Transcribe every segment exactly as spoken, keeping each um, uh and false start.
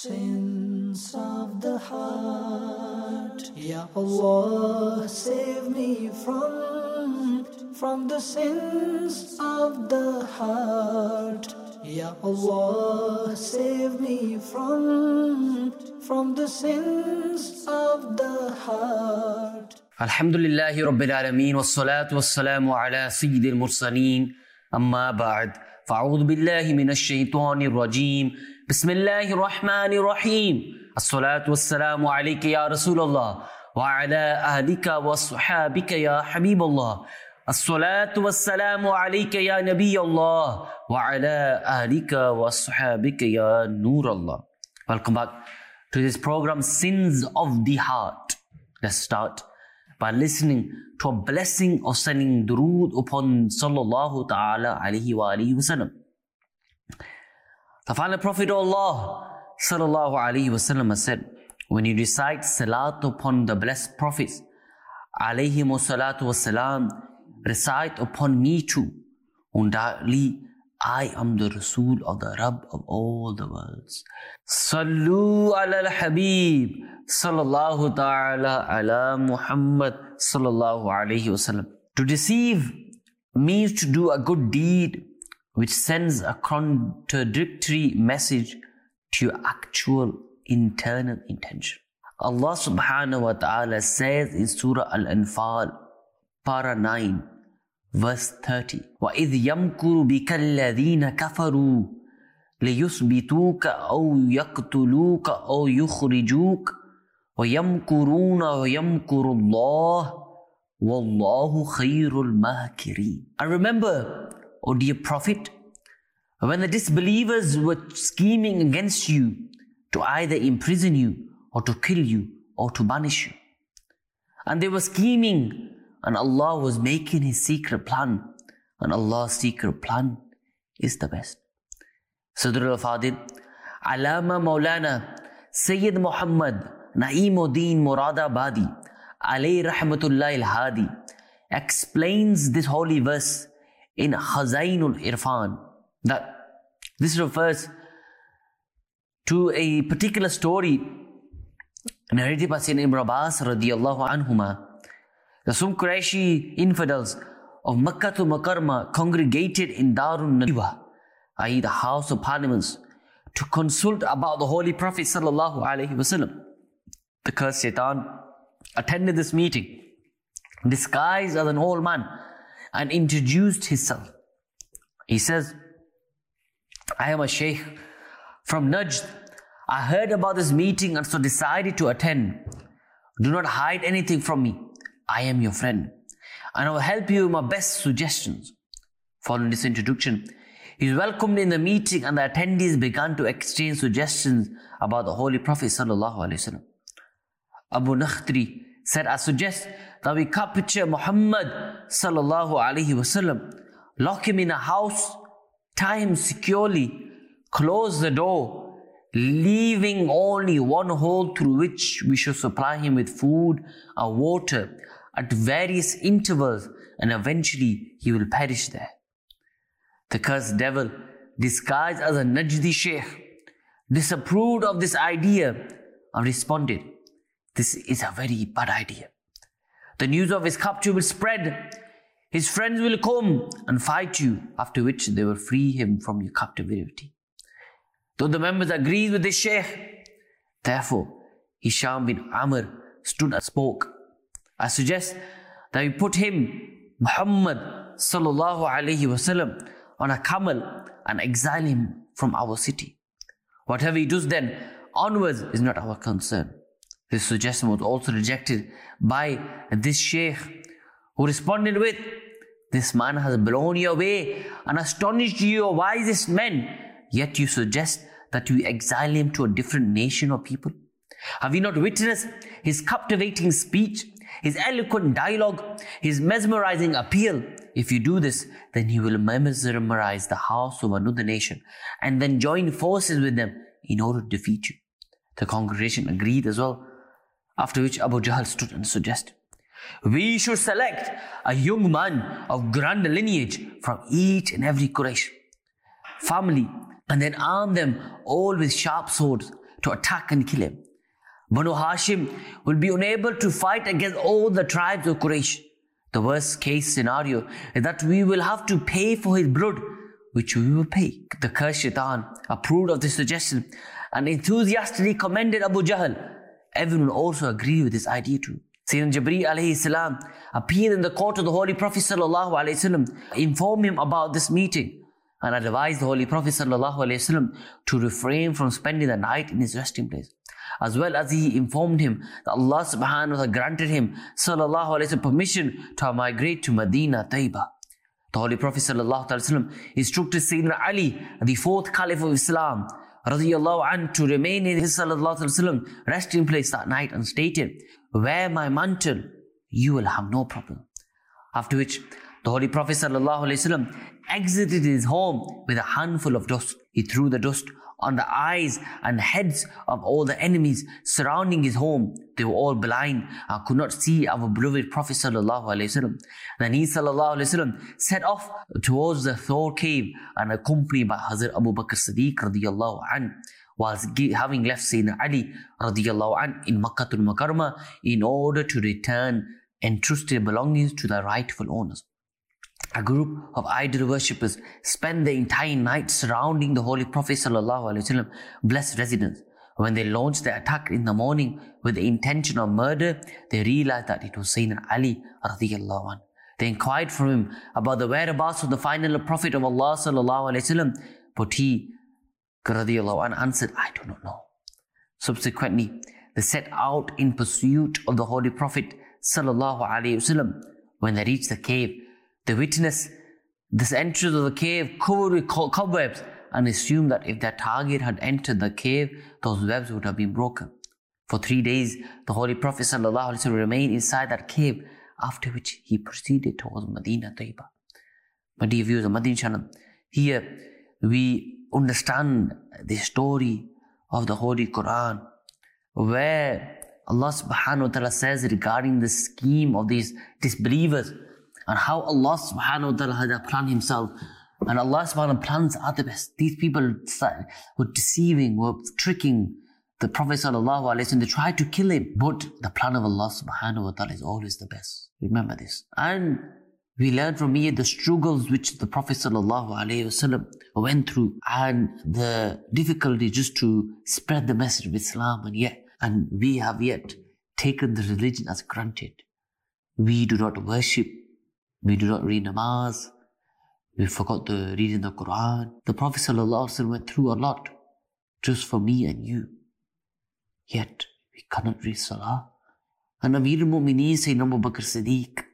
sins of the heart. Ya Allah, save me from, from the sins of the heart. Ya Allah, save me from, from the sins of the heart. Alhamdulillahi Rabbil Alameen, wassalatu wassalamu ala Sayyidil Mursaleen, amma ba'd. Fa'udhu billahi minash shaitanir rajim. Bismillahir Rahmanir Rahim. As-salatu wassalamu alayka ya Rasulullah wa ala ahlika wa sahabika ya Habiballah. As-salatu wassalamu alayka ya Nabiyallah wa ala ahlika wa sahabika ya Nurallah. Welcome back to this program, Sins of the Heart. Let's start by listening to a blessing of sending durood upon sallallahu ta'ala alayhi wa alayhi wa sallam. The final Prophet of Allah sallallahu alayhi wa sallam has said, when you recite salat upon the blessed prophets alayhi wa salatu wa salam, recite upon me too. Undoubtedly, I am the Rasul of the Rabb of all the worlds. Sallu ala al-Habib sallallahu ta'ala ala Muhammad sallallahu alayhi wa sallam. To deceive means to do a good deed which sends a contradictory message to your actual internal intention. Allah subhanahu wa ta'ala says in Surah Al-Anfal, Para nine, verse thirty, وَإِذْ يَمْكُرُ بِكَ الَّذِينَ كَفَرُوا لِيُثْبِتُوكَ أَوْ يَقْتُلُوكَ أَوْ يُخْرِجُوكَ وَيَمْكُرُونَ وَيَمْكُرُ اللَّهُ وَاللَّهُ خَيْرُ الْمَاكِرِينَ. And remember, O dear Prophet, when the disbelievers were scheming against you to either imprison you or to kill you or to banish you, and they were scheming, and Allah was making His secret plan, and Allah's secret plan is the best. Sadr al-Fadil, Alama Maulana Sayyid Muhammad Na'imuddin Muradabadi alayhi rahmatullahi al-Hadi explains this holy verse in Khazainul Irfan, that this refers to a particular story narrated by Sayyidina Ibn Abbas radiyallahu anhuma. The some Qurayshi infidels of Makkah to Mukarramah congregated in Darun Nadwa, that is the House of Parliaments, to consult about the Holy Prophet sallallahu alaihi wasallam. The cursed Shaitan attended this meeting, disguised as an old man, and introduced himself. He says, I am a sheikh from Najd. I heard about this meeting and so decided to attend. Do not hide anything from me. I am your friend, and I will help you with my best suggestions. Following this introduction, he is welcomed in the meeting, and the attendees began to exchange suggestions about the Holy Prophet sallallahu alaihi wasallam. Abu Nakhtri said, I suggest that we capture Muhammad sallallahu alaihi wasallam, lock him in a house, tie him securely, close the door, leaving only one hole through which we should supply him with food and water at various intervals, and eventually he will perish there. The cursed devil, disguised as a Najdi sheikh, disapproved of this idea and responded, this is a very bad idea. The news of his capture will spread. His friends will come and fight you, after which they will free him from your captivity. Though the members agreed with this sheikh, therefore Hisham bin Amr stood and spoke. I suggest that we put him, Muhammad sallallahu alayhi wasallam, on a camel and exile him from our city. Whatever he does then onwards is not our concern. This suggestion was also rejected by this sheikh, who responded with, this man has blown you away and astonished you, your wisest men, yet you suggest that we exile him to a different nation or people. Have you not witnessed his captivating speech, his eloquent dialogue, his mesmerizing appeal? If you do this, then he will mesmerize the house of another nation and then join forces with them in order to defeat you. The congregation agreed as well, after which Abu Jahl stood and suggested, we should select a young man of grand lineage from each and every Quraysh family and then arm them all with sharp swords to attack and kill him. Banu Hashim will be unable to fight against all the tribes of Quraysh. The worst case scenario is that we will have to pay for his blood, which we will pay. The cursed Shaitan approved of this suggestion and enthusiastically commended Abu Jahl. Everyone also agreed with this idea too. Sayyidina Jibreel alayhi salam appeared in the court of the Holy Prophet sallallahu alayhi wasallam, informed him about this meeting, and advised the Holy Prophet sallallahu alayhi wasallam to refrain from spending the night in his resting place. As well as he informed him that Allah subhanahu wa ta'ala granted him sallallahu alayhi wasallam permission to migrate to Medina Taiba. The Holy Prophet sallallahu alayhi wasallam instructed Sayyidina Ali, the fourth Caliph of Islam, radiyallahu anhu, to remain in his sallallahu alayhi wasallam resting place that night and stated, "Wear my mantle, you will have no problem." After which, the Holy Prophet sallallahu alayhi wasallam exited his home with a handful of dust. He threw the dust on the eyes and heads of all the enemies surrounding his home. They were all blind and could not see our beloved Prophet sallallahu alaihi wasallam. Then he sallallahu alaihi wasallam set off towards the Thawr cave and accompanied by Hazrat Abu Bakr Siddiq radiyallahu anhu, whilst having left Sayyidina Ali radiyallahu anhu in Makkatul Mukarramah in order to return entrusted belongings to their rightful owners. A group of idol worshippers spent the entire night surrounding the Holy Prophet sallallahu alaihi wasallam blessed residence. When they launched the attack in the morning with the intention of murder, they realized that it was Sayyidina Ali radiyallahu anhu. They inquired from him about the whereabouts of the final Prophet of Allah sallallahu alaihi wasallam, but he radiyallahu anhu answered, "I do not know." Subsequently, they set out in pursuit of the Holy Prophet sallallahu alaihi wasallam. When they reached the cave, they witnessed this entrance of the cave covered with cobwebs and assumed that if their target had entered the cave, those webs would have been broken. For three days, the Holy Prophet ﷺ remained inside that cave, after which he proceeded towards Medina Taiba. My dear viewers of Madin Channel, here we understand the story of the Holy Quran, where Allah subhanahu wa ta'ala says regarding the scheme of these disbelievers, and how Allah subhanahu wa ta'ala had a plan himself. And Allah subhanahu wa ta'ala plans are the best. These people were deceiving, were tricking the Prophet sallallahu alaihi wasallam. They tried to kill him. But the plan of Allah subhanahu wa ta'ala is always the best. Remember this. And we learn from here the struggles which the Prophet sallallahu alaihi wasallam went through, and the difficulty just to spread the message of Islam. And yet, and we have yet taken the religion as granted. We do not worship. We do not read namaz. We forgot to read in the Quran. The Prophet ﷺ went through a lot just for me and you. Yet, we cannot read salah. And Amir al-Mu'mineen Sayyidina Abu Bakr Siddiq,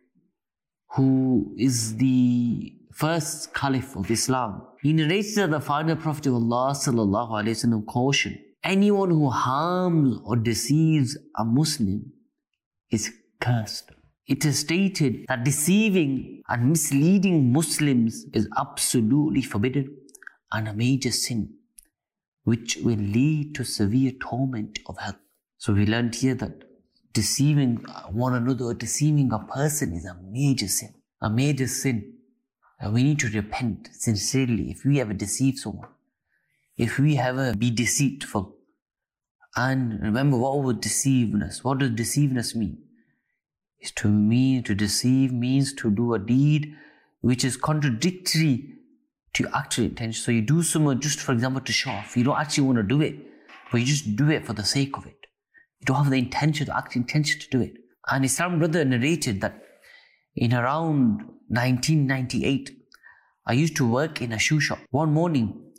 who is the first Caliph of Islam, he narrates that the final Prophet of Allah ﷺ cautioned, anyone who harms or deceives a Muslim is cursed. It is stated that deceiving and misleading Muslims is absolutely forbidden and a major sin, which will lead to severe torment of hell. So we learned here that deceiving one another or deceiving a person is a major sin. A major sin. And we need to repent sincerely if we ever deceive someone. If we ever be deceitful. And remember, what would deceiveness? What does deceiveness mean? Is to mean, to deceive means to do a deed which is contradictory to your actual intention. So you do something just, for example, to show off. You don't actually want to do it, but you just do it for the sake of it. You don't have the intention, the actual intention to do it. And Islam brother narrated that in around nineteen ninety-eight, I used to work in a shoe shop. One morning,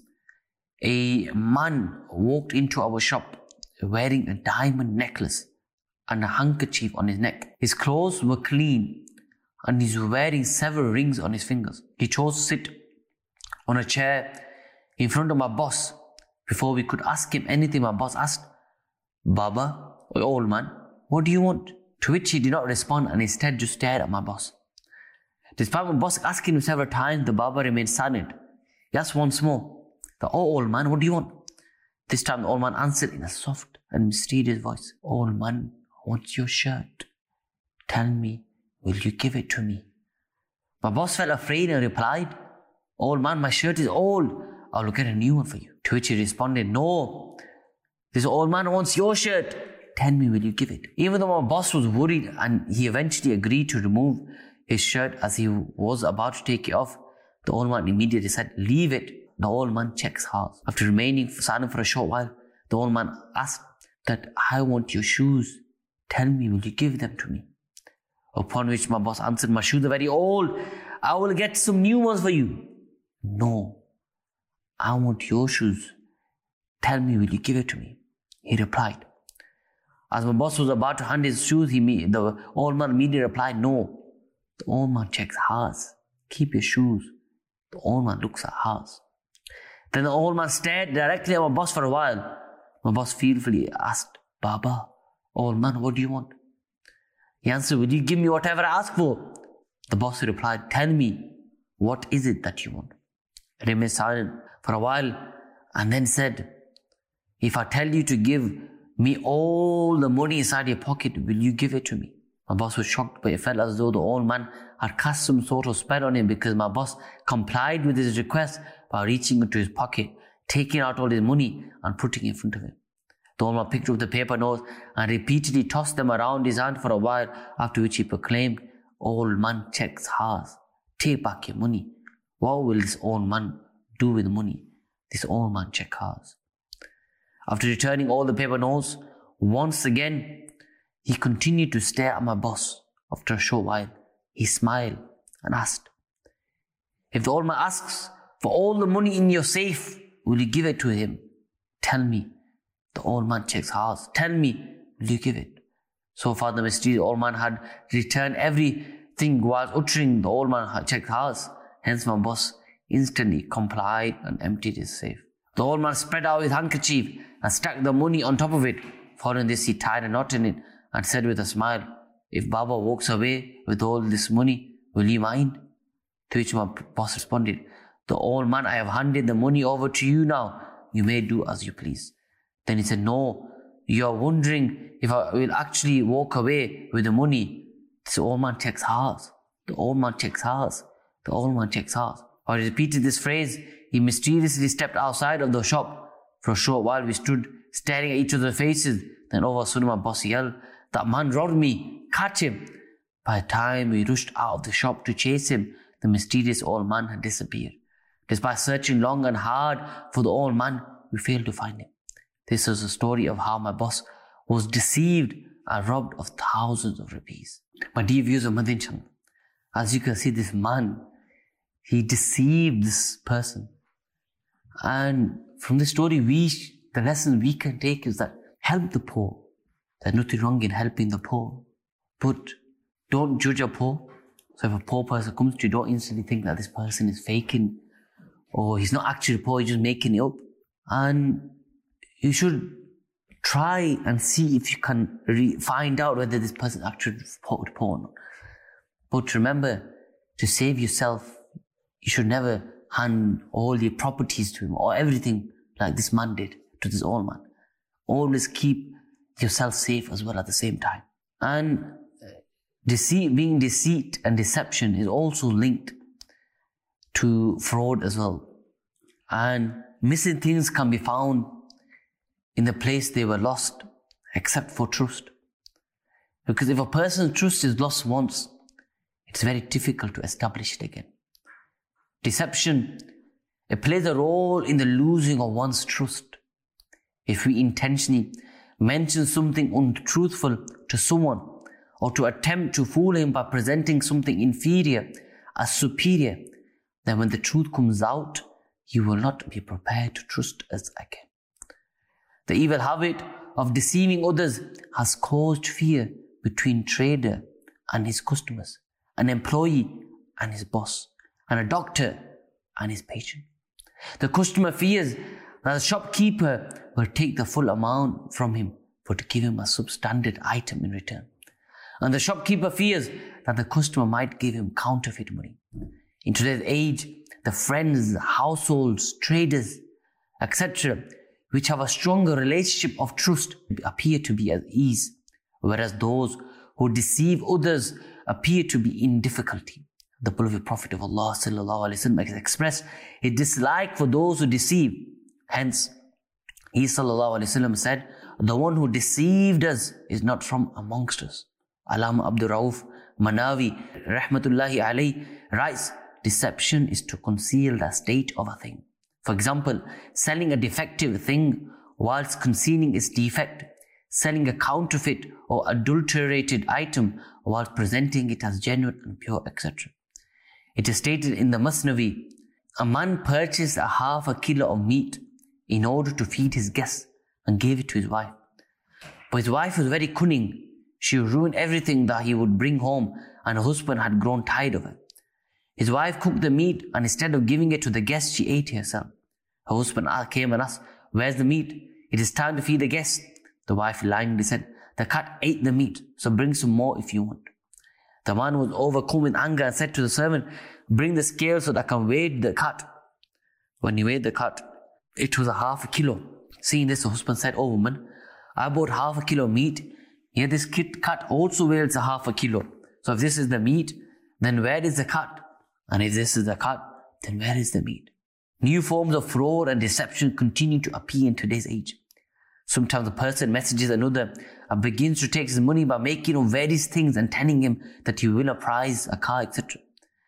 a man walked into our shop wearing a diamond necklace and a handkerchief on his neck. His clothes were clean and he's wearing several rings on his fingers. He chose to sit on a chair in front of my boss. Before we could ask him anything, my boss asked, "Baba, old man, what do you want?" To which he did not respond and instead just stared at my boss. Despite my boss asking him several times, the Baba remained silent. He asked once more, "The oh, old man, what do you want?" This time the old man answered in a soft and mysterious voice, "Old man, what's your shirt? Tell me, will you give it to me?" My boss felt afraid and replied, "Old man, my shirt is old. I'll get a new one for you." To which he responded, "No, This old man wants your shirt. Tell me, will you give it? Even though my boss was worried and he eventually agreed to remove his shirt as he was about to take it off, the old man immediately said, leave it. The old man checks house. After remaining silent for a short while, the old man asked that, I want your shoes. Tell me, will you give them to me? Upon which my boss answered, my shoes are very old. I will get some new ones for you. No, I want your shoes. Tell me, will you give it to me? He replied. As my boss was about to hand his shoes, he, the old man immediately replied, no. The old man checks house. Keep your shoes. The old man looks at house. Then the old man stared directly at my boss for a while. My boss fearfully asked, Baba, old man, what do you want? He answered, will you give me whatever I ask for? The boss replied, tell me, what is it that you want? He remained silent for a while and then said, if I tell you to give me all the money inside your pocket, will you give it to me? My boss was shocked, but it felt as though the old man had cast some sort of spell on him, because my boss complied with his request by reaching into his pocket, taking out all his money and putting it in front of him. The old man picked up the paper notes and repeatedly tossed them around his hand for a while, after which he proclaimed, old man checks house. Take back your money. What will this old man do with money? This old man checks house. After returning all the paper notes, once again, he continued to stare at my boss. After a short while, he smiled and asked, if the old man asks for all the money in your safe, will you give it to him? Tell me. The old man checks house. Tell me, will you give it? So far, the mysterious old man had returned everything while uttering the old man had checked house. Hence, my boss instantly complied and emptied his safe. The old man spread out his handkerchief and stuck the money on top of it. Following this, he tied a knot in it and said with a smile, if Baba walks away with all this money, will you mind? To which my boss responded, the old man, I have handed the money over to you now. You may do as you please. Then he said, no, you are wondering if I will actually walk away with the money. This old man checks house. The old man checks house. The old man checks house. While he repeated this phrase, he mysteriously stepped outside of the shop. For a short while, we stood staring at each other's faces. Then all of a sudden, my boss yelled, that man robbed me. Catch him. By the time we rushed out of the shop to chase him, the mysterious old man had disappeared. Despite searching long and hard for the old man, we failed to find him. This is a story of how my boss was deceived and robbed of thousands of rupees. My dear viewers of Madin Channel, as you can see, this man, he deceived this person. And from this story, we, the lesson we can take is that help the poor. There's nothing wrong in helping the poor. But don't judge a poor. So if a poor person comes to you, don't instantly think that this person is faking or he's not actually poor, he's just making it up. And you should try and see if you can re- find out whether this person is actually poor or not. But remember, to save yourself, you should never hand all your properties to him or everything like this man did to this old man. Always keep yourself safe as well at the same time. And deceit, being deceit and deception is also linked to fraud as well. And missing things can be found in the place they were lost, except for trust. Because if a person's trust is lost once, it's very difficult to establish it again. Deception, it plays a role in the losing of one's trust. If we intentionally mention something untruthful to someone, or to attempt to fool him by presenting something inferior as superior, then when the truth comes out, you will not be prepared to trust us again. The evil habit of deceiving others has caused fear between trader and his customers, an employee and his boss, and a doctor and his patient. The customer fears that the shopkeeper will take the full amount from him, but to give him a substandard item in return. And the shopkeeper fears that the customer might give him counterfeit money. In today's age, the friends, households, traders, et cetera, which have a stronger relationship of trust, appear to be at ease, whereas those who deceive others appear to be in difficulty. The beloved Prophet of Allah sallallahu alaihi wasallam expressed a dislike for those who deceive. Hence, He sallallahu alayhi wa sallam said, the one who deceived us is not from amongst us. Allama Abdul Rauf Manawi rahmatullahi alayhi writes, deception is to conceal the state of a thing. For example, selling a defective thing whilst concealing its defect, selling a counterfeit or adulterated item whilst presenting it as genuine and pure, et cetera. It is stated in the Masnavi, a man purchased a half a kilo of meat in order to feed his guests and gave it to his wife. But his wife was very cunning. She ruined everything that he would bring home, and her husband had grown tired of it. His wife cooked the meat, and instead of giving it to the guests, she ate it herself. Her husband came and asked, where's the meat? It is time to feed the guests. The wife lyingly said, the cat ate the meat, so bring some more if you want. The man was overcome with anger and said to the servant, bring the scale so that I can weigh the cat. When he weighed the cat, it was a half a kilo. Seeing this, the husband said, oh woman, I bought half a kilo of meat, yet this cat also weighs a half a kilo. So if this is the meat, then where is the cat? And if this is the cat, then where is the meat? New forms of fraud and deception continue to appear in today's age. Sometimes a person messages another and begins to take his money by making him various things and telling him that he will win a prize, a car, et cetera.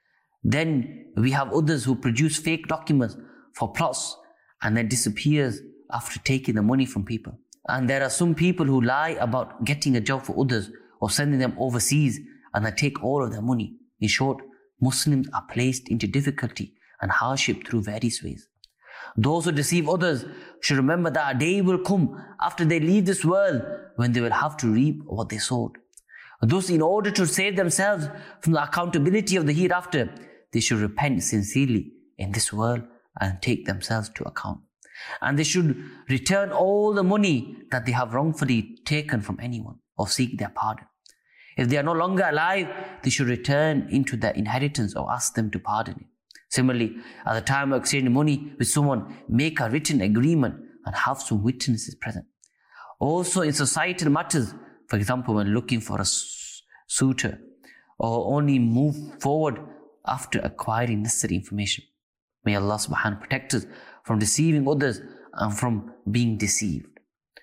Then we have others who produce fake documents for plots and then disappears after taking the money from people. And there are some people who lie about getting a job for others or sending them overseas and then take all of their money. In short, Muslims are placed into difficulty and hardship through various ways. Those who deceive others should remember that a day will come after they leave this world when they will have to reap what they sowed. Thus, in order to save themselves from the accountability of the hereafter, they should repent sincerely in this world and take themselves to account. And they should return all the money that they have wrongfully taken from anyone or seek their pardon. If they are no longer alive, they should return into their inheritance or ask them to pardon it. Similarly, at the time of exchanging money with someone, make a written agreement and have some witnesses present. Also in societal matters, for example, when looking for a suitor, or only move forward after acquiring necessary information. May Allah subhanahu wa ta'ala protect us from deceiving others and from being deceived.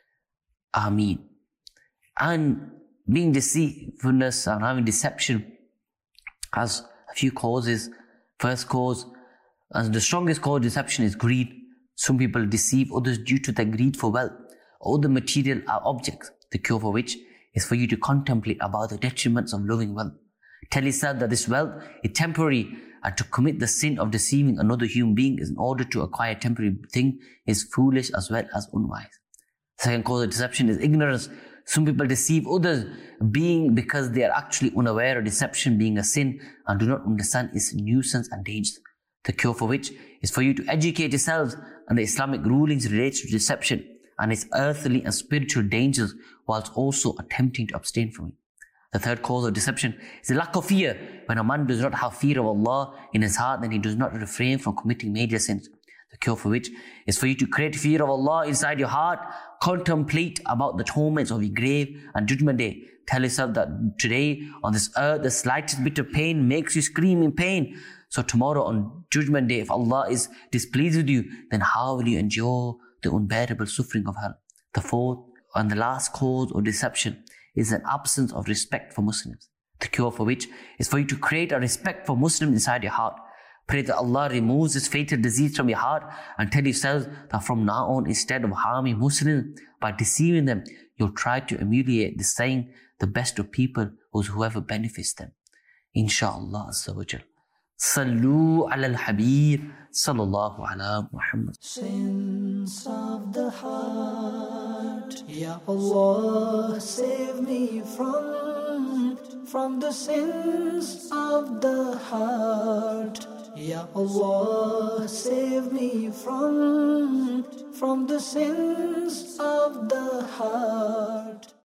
Ameen. And being deceitfulness and having deception has a few causes. First cause, and the strongest cause of deception is greed. Some people deceive others due to their greed for wealth or other material objects, the cure for which is for you to contemplate about the detriments of loving wealth. Tell yourself that this wealth is temporary, and to commit the sin of deceiving another human being in order to acquire a temporary thing is foolish as well as unwise. Second cause of deception is ignorance. Some people deceive others being because they are actually unaware of deception being a sin and do not understand its nuisance and dangers. The cure for which is for you to educate yourselves on the Islamic rulings related to deception and its earthly and spiritual dangers, whilst also attempting to abstain from it. The third cause of deception is the lack of fear. When a man does not have fear of Allah in his heart, then he does not refrain from committing major sins. The cure for which is for you to create fear of Allah inside your heart, contemplate about the torments of your grave and judgment day. Tell yourself that today on this earth, the slightest bit of pain makes you scream in pain. So tomorrow on judgment day, if Allah is displeased with you, then how will you endure the unbearable suffering of hell? The fourth and the last cause of deception is an absence of respect for Muslims. The cure for which is for you to create a respect for Muslims inside your heart. Pray that Allah removes this fatal disease from your heart and tell yourselves that from now on, instead of harming Muslims by deceiving them, you'll try to emulate the saying, the best of people was whoever benefits them. Insha'Allah Azza wa Jal. Sallu ala al-Habib sallallahu ala Muhammad. Sins of the heart, Ya Allah, save me from, from the sins of the heart. Ya Allah, save me from, from the sins of the heart.